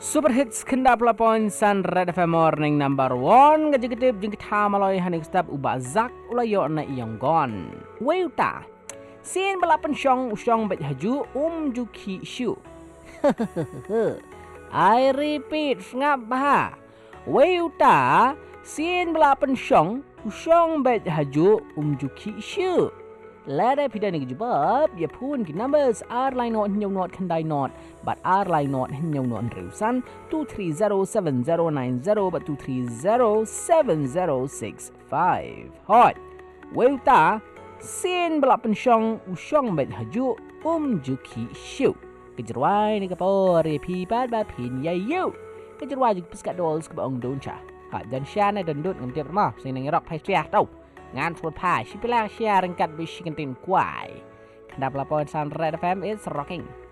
Super hits kendap lapon Sun Red FM Morning number 1 gajik-gitip jeng kita maloi hanik step ubah zak ulayo na iyong gon. Weuta. Sin balapan syong bet haju juki shu. I repeat ngap bah. Weuta. Sin balapan syong bet haju juki shu. Lada pida ni jebab ya pun ki numbers R line not nyong not kandai not but R line not nyong not reusan 2307090 but 2307065 hot weuta sin belapan syong bet haju juki shu kejerwai ni kapor ya pipat ba pin ya yu kejerwai jik peskat dolls ke baong doncha ha dan syana dan dut ngam tiap mah sing nang rock pai sia tau ngàn phút phai, chỉ biết là share กัน กับวิชิกันตินกวายขณะปลาปอนซันเรดแฟม is rocking